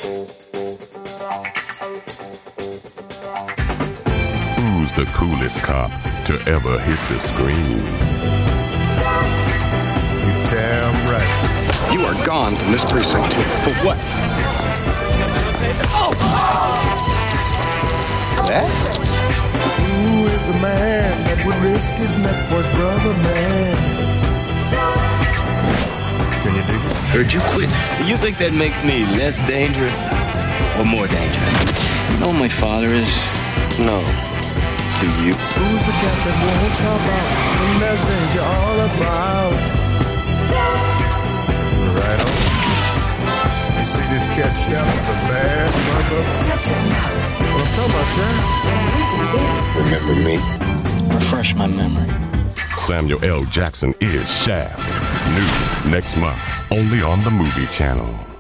Who's the coolest cop to ever hit the screen? You're damn right. You are gone from this precinct. For what? Oh! That? Who is the man that would risk his neck for his brother, man? Can you dig it? Heard you quit. You think that makes me less dangerous or more dangerous? You know who my father is? No. Do you? Who's the cat that won't come out when there's danger all about? Right on. You see this cat chef is a bad mother. Shut your mouth. Well, so much, huh? Remember me? Refresh my memory. Samuel L. Jackson is Shaft. New next month, only on the Movie Channel.